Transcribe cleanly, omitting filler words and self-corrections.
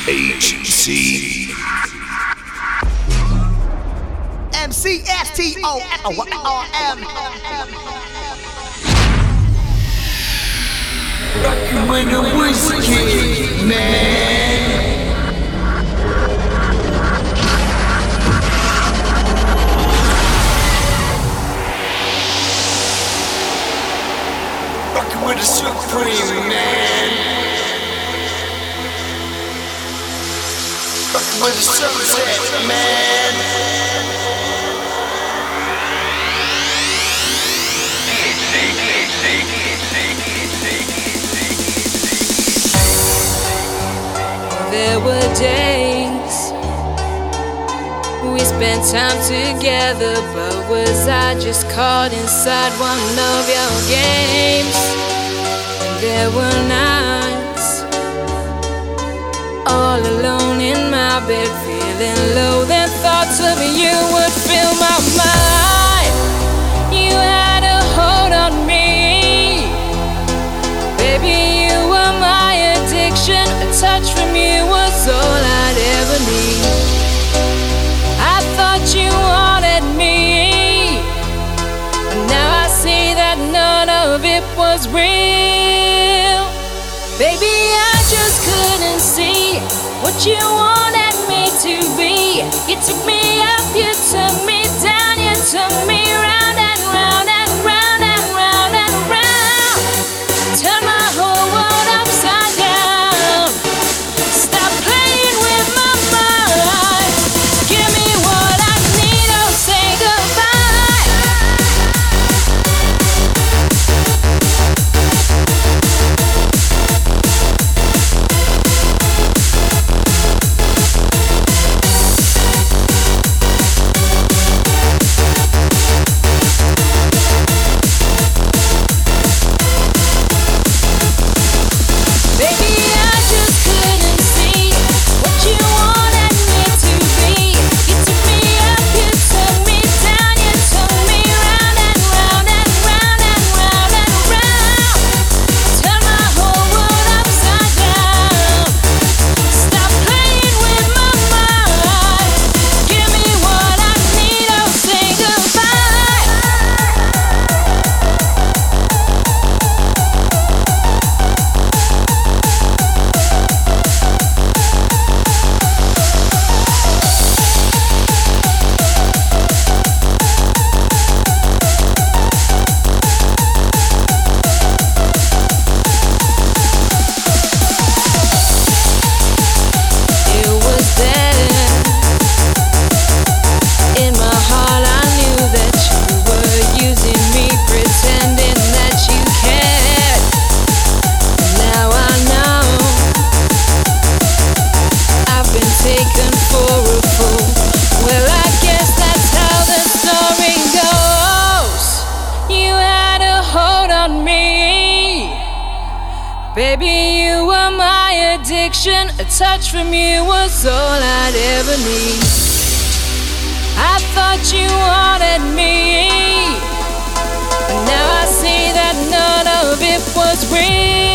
HC. MCSTORM. Rockin' with the whiskey, man. Rockin' with the Supreme, man. Rockin' with the Sunset, man. There were days we spent time together, but was I just caught inside one of your games? And there were nights all alone in my bed, feeling low. Then thoughts of you would fill my mind. You had a hold on me, baby. You were my addiction. A touch from you was all I'd ever need. I thought you wanted me, but now I see that none of it was real. Baby, I just couldn't see what you wanted me to be. You took me up, you took me down, you took me round and round and round and round and round. Turn my whole world upside down. Stop playing with my mind. Give me what I need, oh say goodbye. Baby, I just couldn't see what you wanted me to be. You took me up, you took me down, you took me round and round and round and round and round. Turn my whole world upside down. Stop playing with my mind. Give me what I need, oh say goodbye. It was there in my heart. I knew that you were using me, pretending that you cared. Now I know I've been taken for a fool. Well, I guess that's how the story goes. You had a hold on me, baby. You were my addiction. A touch from you was all I'd ever need. I thought you wanted me, but now I see that none of it was real.